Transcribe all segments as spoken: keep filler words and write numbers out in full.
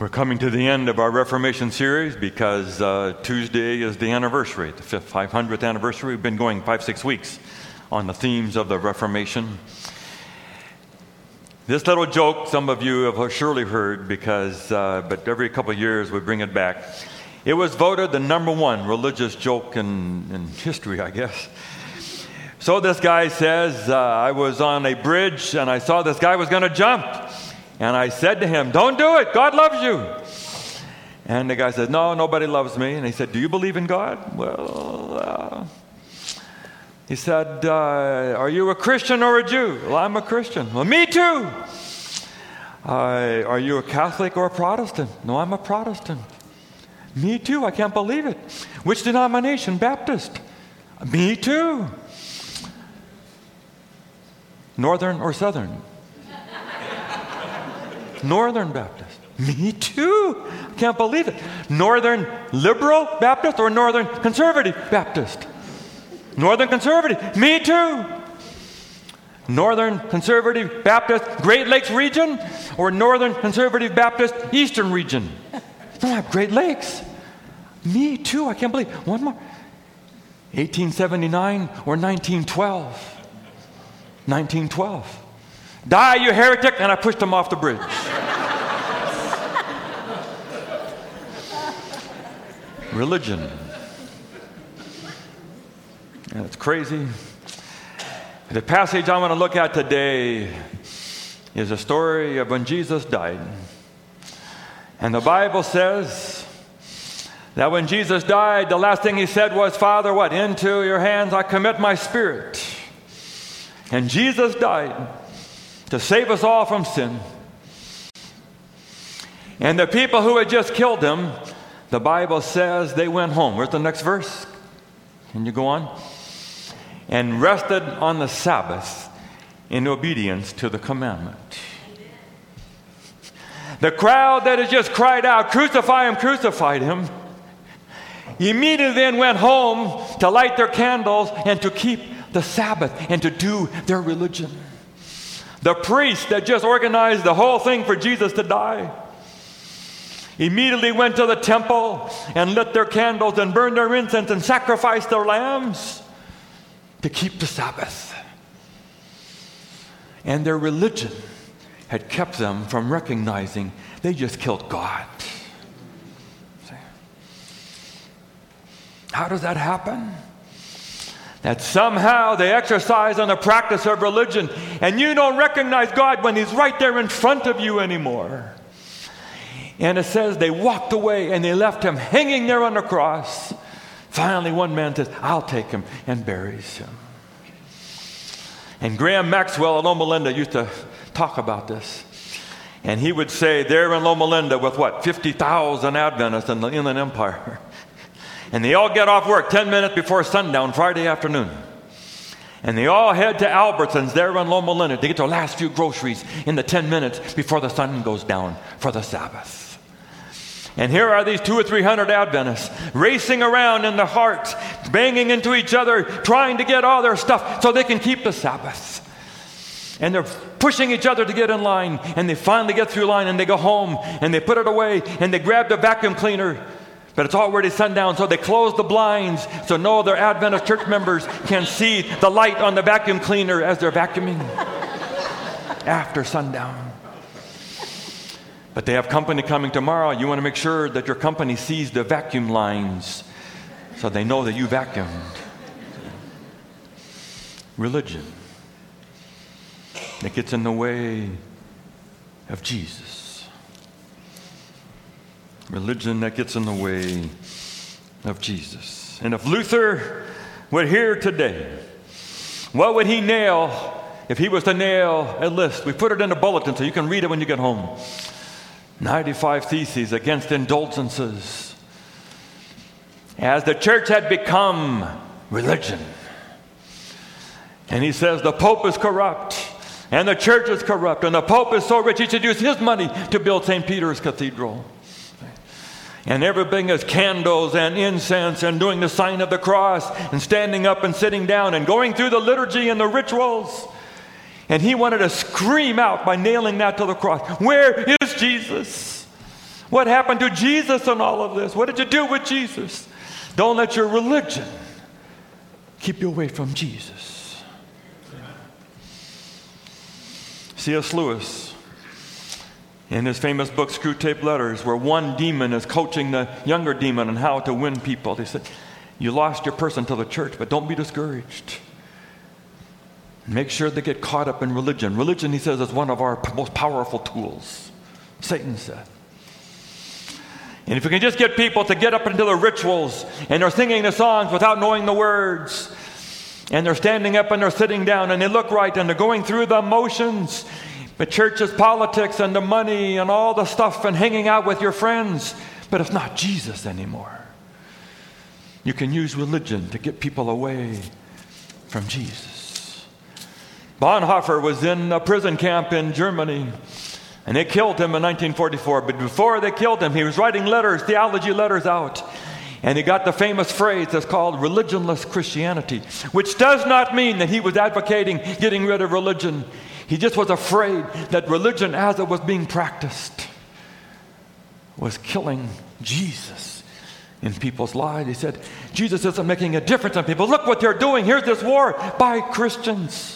We're coming to the end of our Reformation series because uh, Tuesday is the anniversary, the fifth, five hundredth anniversary. We've been going five, six weeks on the themes of the Reformation. This little joke, some of you have surely heard, because, uh, but every couple of years we bring it back. It was voted the number one religious joke in, in history, I guess. So this guy says, uh, I was on a bridge and I saw this guy was going to jump. And I said to him, don't do it, God loves you. And the guy said, no, nobody loves me. And he said, do you believe in God? Well, uh, he said, uh, are you a Christian or a Jew? Well, I'm a Christian. Well, me too. Uh, are you a Catholic or a Protestant? No, I'm a Protestant. Me too, I can't believe it. Which denomination? Baptist. Me too. Northern or Southern? Northern Baptist. Me too. I can't believe it. Northern Liberal Baptist or Northern Conservative Baptist? Northern Conservative. Me too. Northern Conservative Baptist Great Lakes region or Northern Conservative Baptist Eastern region? Don't have Great Lakes. Me too. I can't believe it. One more. eighteen seventy-nine or nineteen twelve? nineteen twelve. Die, you heretic, and I pushed him off the bridge. Religion. And it's crazy. The passage I want to look at today is a story of when Jesus died. And the Bible says that when Jesus died, the last thing he said was, Father, what? Into your hands I commit my spirit. And Jesus died to save us all from sin. And the people who had just killed him, the Bible says they went home. Where's the next verse? Can you go on? And rested on the Sabbath in obedience to the commandment. The crowd that had just cried out, crucify him, crucified him, immediately then went home to light their candles and to keep the Sabbath and to do their religion. The priest that just organized the whole thing for Jesus to die immediately went to the temple and lit their candles and burned their incense and sacrificed their lambs to keep the Sabbath. And their religion had kept them from recognizing they just killed God. How does that happen? That somehow they exercise on the practice of religion and you don't recognize God when he's right there in front of you anymore. And it says they walked away and they left him hanging there on the cross. Finally, one man says, I'll take him, and buries him. And Graham Maxwell in Loma Linda used to talk about this. And he would say, there in Loma Linda with what, fifty thousand Adventists in the Inland Empire. And they all get off work ten minutes before sundown Friday afternoon. And they all head to Albertsons there in Loma Linda to get their last few groceries in the ten minutes before the sun goes down for the Sabbath. And here are these two or three hundred Adventists racing around in their hearts, banging into each other, trying to get all their stuff so they can keep the Sabbath. And they're pushing each other to get in line, and they finally get through line, and they go home, and they put it away, and they grab the vacuum cleaner. But it's already sundown, so they close the blinds so no other Adventist church members can see the light on the vacuum cleaner as they're vacuuming after sundown. But they have company coming tomorrow. You want to make sure that your company sees the vacuum lines so they know that you vacuumed. Religion that gets in the way of Jesus. Religion that gets in the way of Jesus. And if Luther were here today, what would he nail if he was to nail a list? We put it in a bulletin so you can read it when you get home. ninety-five theses against indulgences. As the church had become religion. And he says the Pope is corrupt. And the church is corrupt. And the Pope is so rich he should use his money to build Saint Peter's Cathedral. And everything is candles and incense and doing the sign of the cross and standing up and sitting down and going through the liturgy and the rituals. And he wanted to scream out by nailing that to the cross. Where is Jesus? What happened to Jesus in all of this? What did you do with Jesus? Don't let your religion keep you away from Jesus. C S Lewis, in his famous book, Screwtape Letters, where one demon is coaching the younger demon on how to win people, he said, you lost your person to the church, but don't be discouraged. Make sure they get caught up in religion. Religion, he says, is one of our most powerful tools. Satan said. And if we can just get people to get up into the rituals, and they're singing the songs without knowing the words, and they're standing up and they're sitting down, and they look right, and they're going through the motions, but church is politics and the money and all the stuff and hanging out with your friends, but it's not Jesus anymore. You can use religion to get people away from Jesus. Bonhoeffer was in a prison camp in Germany, and they killed him in nineteen forty-four. But before they killed him, he was writing letters, theology letters out. And he got the famous phrase that's called religionless Christianity, which does not mean that he was advocating getting rid of religion. He just was afraid that religion as it was being practiced was killing Jesus in people's lives. He said, Jesus isn't making a difference in people. Look what they're doing. Here's this war by Christians.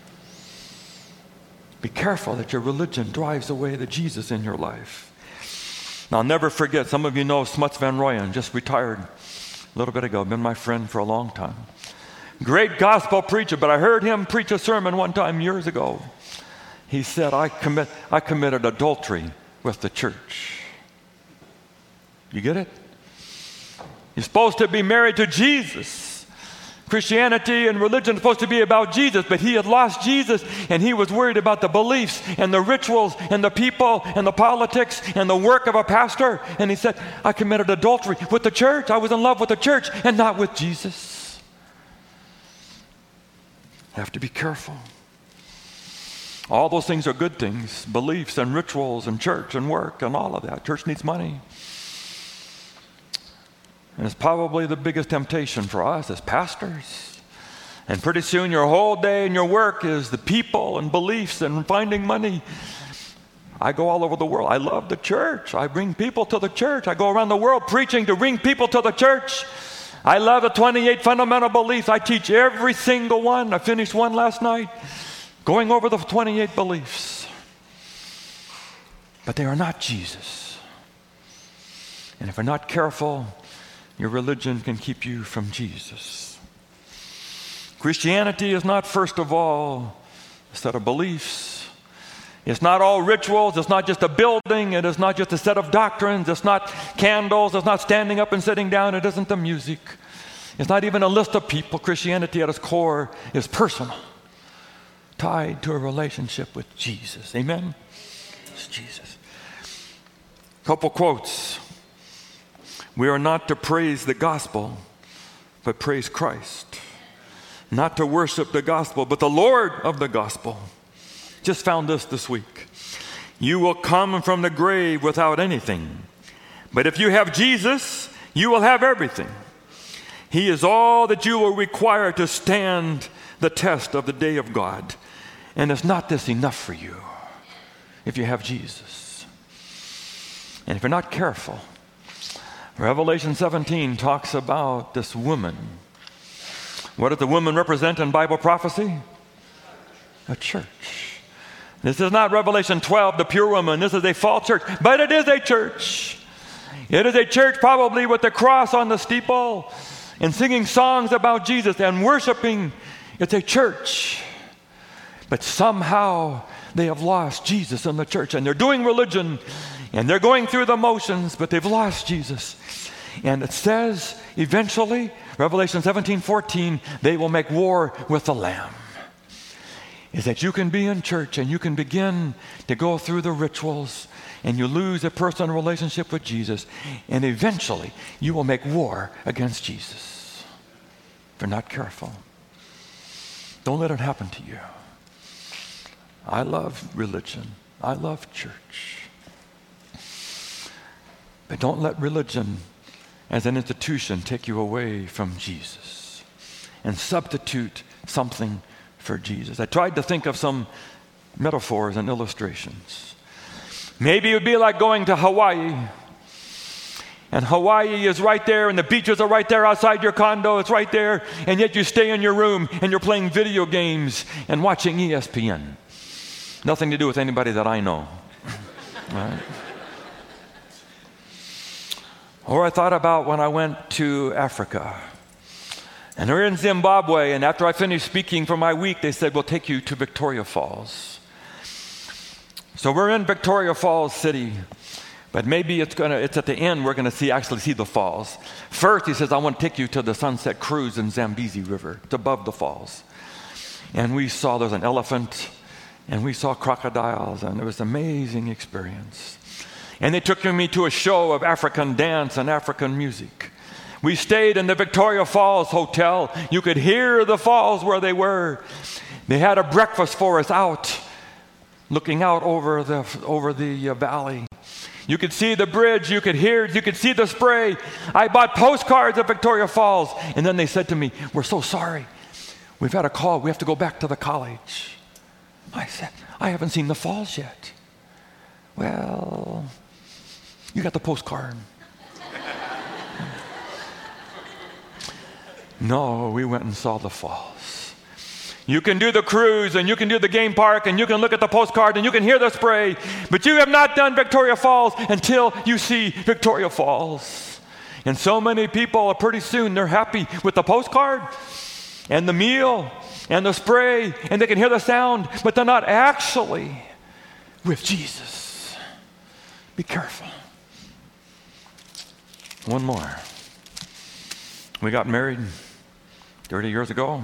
Be careful that your religion drives away the Jesus in your life. Now, I'll never forget, some of you know Smuts Van Rooyen, just retired a little bit ago, been my friend for a long time. Great gospel preacher, but I heard him preach a sermon one time years ago. He said, I commit, I committed adultery with the church. You get it? You're supposed to be married to Jesus. Christianity and religion are supposed to be about Jesus, but he had lost Jesus, and he was worried about the beliefs and the rituals and the people and the politics and the work of a pastor. And he said, I committed adultery with the church. I was in love with the church and not with Jesus. Have to be careful. All those things are good things, beliefs and rituals and church and work and all of that. Church needs money. And it's probably the biggest temptation for us as pastors. And pretty soon your whole day and your work is the people and beliefs and finding money. I go all over the world. I love the church. I bring people to the church. I go around the world preaching to bring people to the church. I love the twenty-eight fundamental beliefs. I teach every single one. I finished one last night, going over the twenty-eight beliefs. But they are not Jesus. And if we're not careful, your religion can keep you from Jesus. Christianity is not, first of all, a set of beliefs. It's not all rituals. It's not just a building. It is not just a set of doctrines. It's not candles. It's not standing up and sitting down. It isn't the music. It's not even a list of people. Christianity at its core is personal, tied to a relationship with Jesus. Amen? It's Jesus. Couple quotes. We are not to praise the gospel, but praise Christ. Not to worship the gospel, but the Lord of the gospel. Just found this this week. You will come from the grave without anything. But if you have Jesus, you will have everything. He is all that you will require to stand the test of the day of God. And is not this enough for you if you have Jesus? And if you're not careful, Revelation seventeen talks about this woman. What does the woman represent in Bible prophecy? A church. This is not Revelation twelve, the pure woman. This is a false church, but it is a church. It is a church probably with the cross on the steeple and singing songs about Jesus and worshiping. It's a church. But somehow they have lost Jesus in the church, and they're doing religion and they're going through the motions, but they've lost Jesus. And it says eventually, Revelation seventeen fourteen, they will make war with the Lamb. Is that you can be in church and you can begin to go through the rituals and you lose a personal relationship with Jesus, and eventually you will make war against Jesus if you're not careful. Don't let it happen to you. I love religion. I love church. But don't let religion as an institution take you away from Jesus and substitute something for Jesus. I tried to think of some metaphors and illustrations. Maybe it would be like going to Hawaii And Hawaii is right there, and the beaches are right there outside your condo. It's right there. And yet you stay in your room, and you're playing video games and watching E S P N. Nothing to do with anybody that I know. Right? Or I thought about when I went to Africa. And we're in Zimbabwe, and after I finished speaking for my week, they said, we'll take you to Victoria Falls. So we're in Victoria Falls City. But maybe it's gonna it's at the end we're gonna see actually see the falls. First, he says, I want to take you to the Sunset Cruise in Zambezi River. It's above the falls. And we saw there's an elephant, and we saw crocodiles, and it was an amazing experience. And they took me to a show of African dance and African music. We stayed in the Victoria Falls Hotel. You could hear the falls where they were. They had a breakfast for us out, looking out over the over the uh, valley. You could see the bridge, you could hear, you could see the spray. I bought postcards of Victoria Falls. And then they said to me, we're so sorry. We've had a call. We have to go back to the college. I said, I haven't seen the falls yet. Well, you got the postcard. No, we went and saw the falls. You can do the cruise, and you can do the game park, and you can look at the postcard, and you can hear the spray, but you have not done Victoria Falls until you see Victoria Falls. And so many people, pretty soon, they're happy with the postcard and the meal and the spray, and they can hear the sound, but they're not actually with Jesus. Be careful. One more. We got married thirty years ago.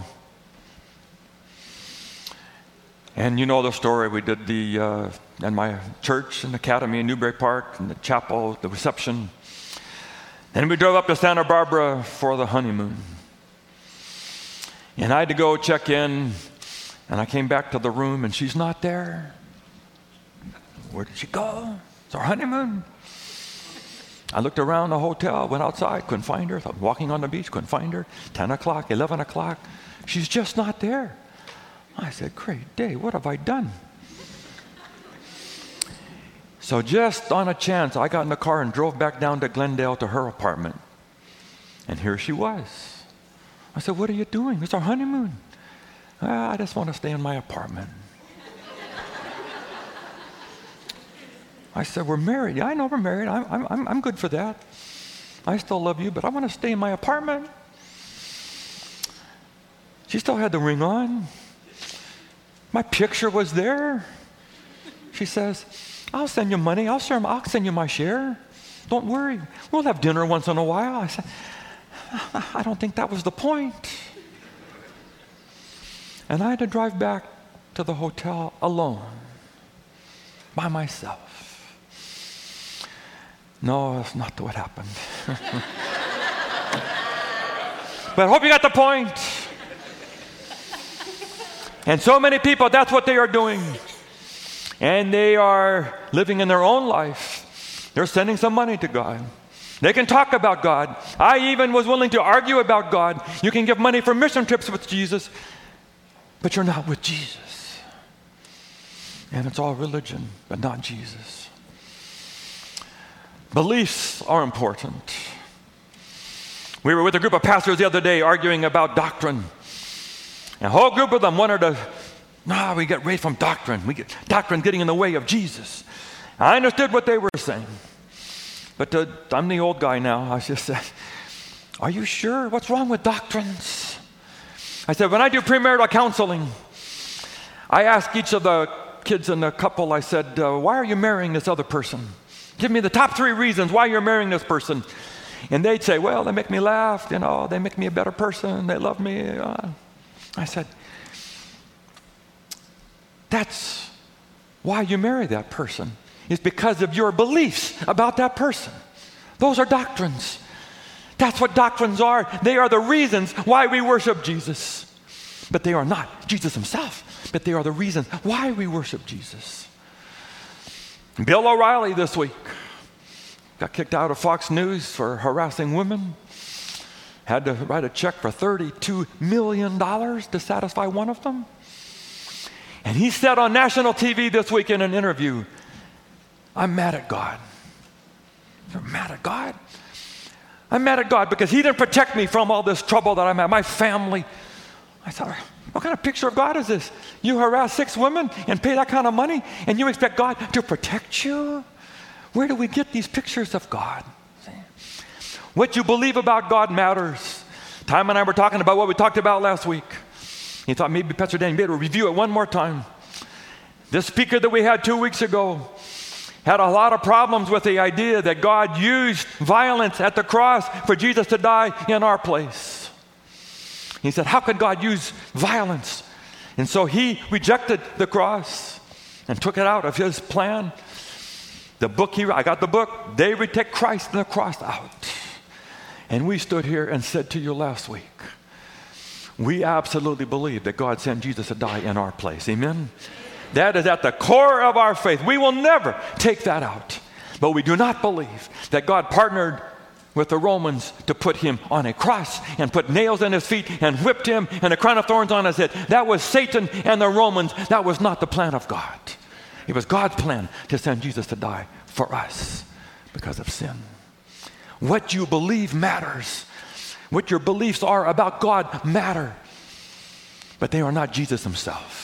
And you know the story. We did the, uh, in my church and academy in Newbury Park, and the chapel, the reception. Then we drove up to Santa Barbara for the honeymoon. And I had to go check in, and I came back to the room, and she's not there. Where did she go? It's our honeymoon. I looked around the hotel, went outside, couldn't find her. I was walking on the beach, couldn't find her. ten o'clock, eleven o'clock. She's just not there. I said, great day, what have I done? So just on a chance, I got in the car and drove back down to Glendale to her apartment. And here she was. I said, what are you doing? It's our honeymoon. Ah, I just want to stay in my apartment. I said, we're married. Yeah, I know we're married. I'm, I'm, I'm good for that. I still love you, but I want to stay in my apartment. She still had the ring on. My picture was there. She says, I'll send you money. I'll, share, I'll send you my share. Don't worry. We'll have dinner once in a while. I said, I don't think that was the point. And I had to drive back to the hotel alone, by myself. No, that's not what happened. But I hope you got the point. And so many people, that's what they are doing. And they are living in their own life. They're sending some money to God. They can talk about God. I even was willing to argue about God. You can give money for mission trips with Jesus, but you're not with Jesus. And it's all religion, but not Jesus. Beliefs are important. We were with a group of pastors the other day arguing about doctrine. And a whole group of them wanted to, nah, we get away from doctrine. We get doctrine getting in the way of Jesus. I understood what they were saying. But to, I'm the old guy now. I just said, are you sure? What's wrong with doctrines? I said, when I do premarital counseling, I ask each of the kids in the couple, I said, uh, why are you marrying this other person? Give me the top three reasons why you're marrying this person. And they'd say, well, they make me laugh. You know, they make me a better person. They love me. Uh, I said, that's why you marry that person. It's because of your beliefs about that person. Those are doctrines. That's what doctrines are. They are the reasons why we worship Jesus. But they are not Jesus himself, but they are the reasons why we worship Jesus. Bill O'Reilly this week got kicked out of Fox News for harassing women. Had to write a check for thirty-two million dollars to satisfy one of them. And he said on national T V this week in an interview, I'm mad at God. You're mad at God? I'm mad at God because he didn't protect me from all this trouble that I'm at, my family. I thought, what kind of picture of God is this? You harass six women and pay that kind of money, and you expect God to protect you? Where do we get these pictures of God? What you believe about God matters. Tom and I were talking about what we talked about last week. He thought maybe Pastor Dan better review it one more time. This speaker that we had two weeks ago had a lot of problems with the idea that God used violence at the cross for Jesus to die in our place. He said, how could God use violence? And so he rejected the cross and took it out of his plan. The book he I got the book, They Take Christ and the Cross Out. And we stood here and said to you last week, we absolutely believe that God sent Jesus to die in our place. Amen? That is at the core of our faith. We will never take that out. But we do not believe that God partnered with the Romans to put him on a cross and put nails in his feet and whipped him and a crown of thorns on his head. That was Satan and the Romans. That was not the plan of God. It was God's plan to send Jesus to die for us because of sin. What you believe matters. What your beliefs are about God matter. But they are not Jesus himself.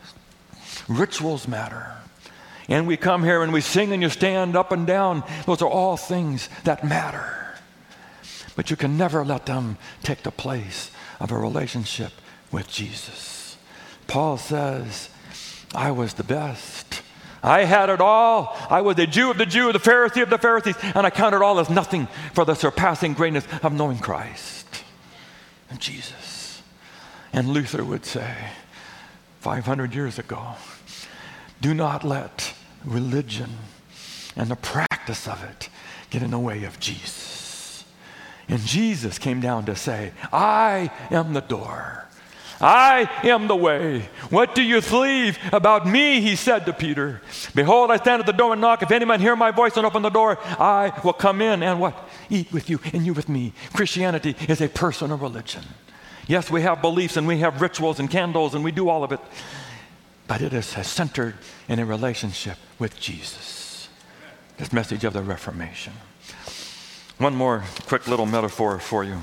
Rituals matter. And we come here and we sing and you stand up and down. Those are all things that matter. But you can never let them take the place of a relationship with Jesus. Paul says, I was the best. I had it all. I was the Jew of the Jew, the Pharisee of the Pharisees, and I counted all as nothing for the surpassing greatness of knowing Christ and Jesus. And Luther would say, five hundred years ago, do not let religion and the practice of it get in the way of Jesus. And Jesus came down to say, I am the door. I am the way. What do you believe about me? He said to Peter. Behold, I stand at the door and knock. If any man hear my voice and open the door, I will come in and what? Eat with you and you with me. Christianity is a personal religion. Yes, we have beliefs and we have rituals and candles and we do all of it. But it is centered in a relationship with Jesus. This message of the Reformation. One more quick little metaphor for you.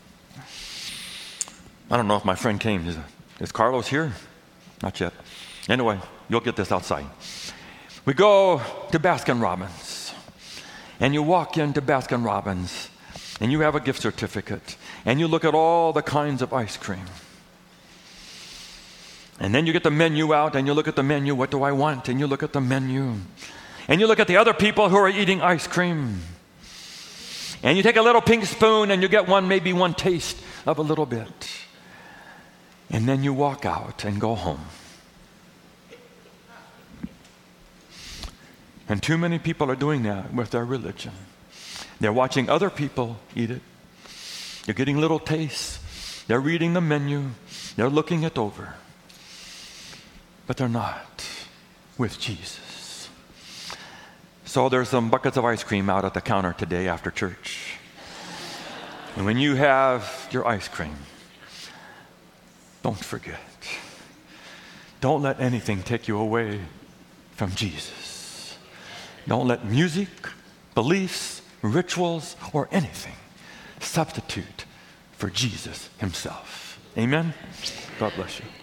I don't know if my friend came. Is, is Carlos here? Not yet. Anyway, you'll get this outside. We go to Baskin Robbins. And you walk into Baskin Robbins. And you have a gift certificate. And you look at all the kinds of ice cream. And then you get the menu out and you look at the menu. What do I want? And you look at the menu. And you look at the other people who are eating ice cream. And you take a little pink spoon and you get one, maybe one taste of a little bit. And then you walk out and go home. And too many people are doing that with their religion. They're watching other people eat it. They're getting little tastes. They're reading the menu. They're looking it over. But they're not with Jesus. So there's some buckets of ice cream out at the counter today after church. And when you have your ice cream, don't forget. Don't let anything take you away from Jesus. Don't let music, beliefs, rituals, or anything substitute for Jesus himself. Amen? God bless you.